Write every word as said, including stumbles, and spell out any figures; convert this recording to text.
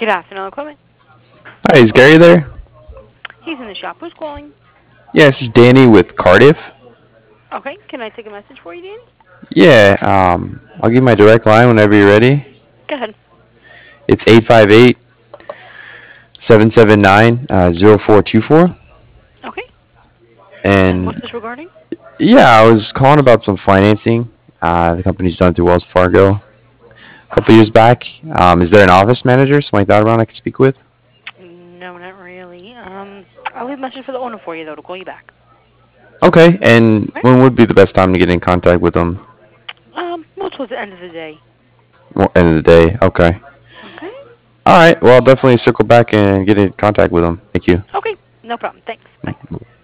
Good afternoon, equipment. Hi, is Gary there? He's in the shop. Who's calling? Yeah, this is Danny with Cardiff. Okay, can I take a message for you, Danny? Yeah, um, I'll give you my direct line whenever you're ready. Go ahead. It's eight five eight, seven seven nine, zero four two four. Okay, and what's And this regarding? yeah, I was calling about some financing. Uh, the company's done through Wells Fargo a couple years back. Um, is there an office manager, something like that around I could speak with? No, not really. Um, I'll leave a message for the owner for you, though, to call you back. Okay, and Right? when would be the best time to get in contact with them? Um, well, towards the end of the day. Well, end of the day. Okay. Okay? All right. Well, I'll definitely circle back and get in contact with them. Thank you. Okay, no problem. Thanks. Bye.